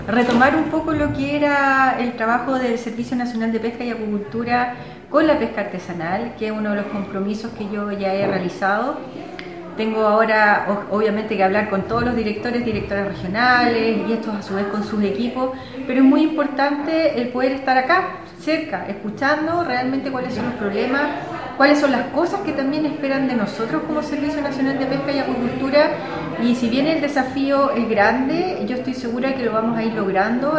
Retomar un poco lo que era el trabajo del Servicio Nacional de Pesca y Acuicultura con la pesca artesanal, que es uno de los compromisos que yo ya he realizado. Tengo ahora obviamente que hablar con todos los directores regionales y estos a su vez con sus equipos, pero es muy importante el poder estar acá, cerca, escuchando realmente cuáles son los problemas, cuáles son las cosas que también esperan de nosotros como Servicio Nacional de Pesca y Acuicultura, y si bien el desafío es grande, yo estoy segura que lo vamos a ir logrando.